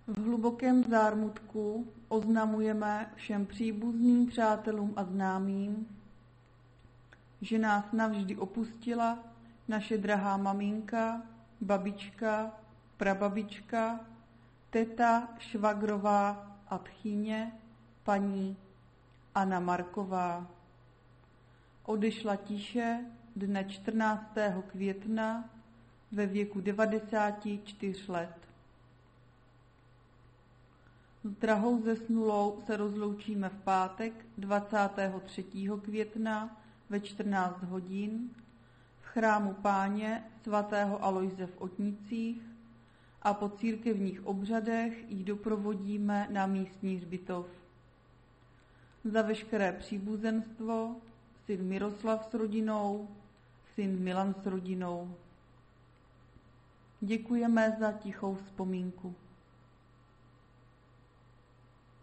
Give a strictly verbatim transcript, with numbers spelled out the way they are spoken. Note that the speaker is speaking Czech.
V hlubokém zármutku oznamujeme všem příbuzným, přátelům a známým, že nás navždy opustila naše drahá maminka, babička, prababička, teta, švagrová a tchyně, paní Anna Marková. Odešla tiše dne čtrnáctého května ve věku devadesáti čtyř let. S drahou zesnulou se rozloučíme v pátek dvacátého třetího května ve čtrnáct hodin v chrámu Páně svatého Alojze v Otnicích a po církevních obřadech ji doprovodíme na místní hřbitov. Za veškeré příbuzenstvo syn Miroslav s rodinou, syn Milan s rodinou. Děkujeme za tichou vzpomínku.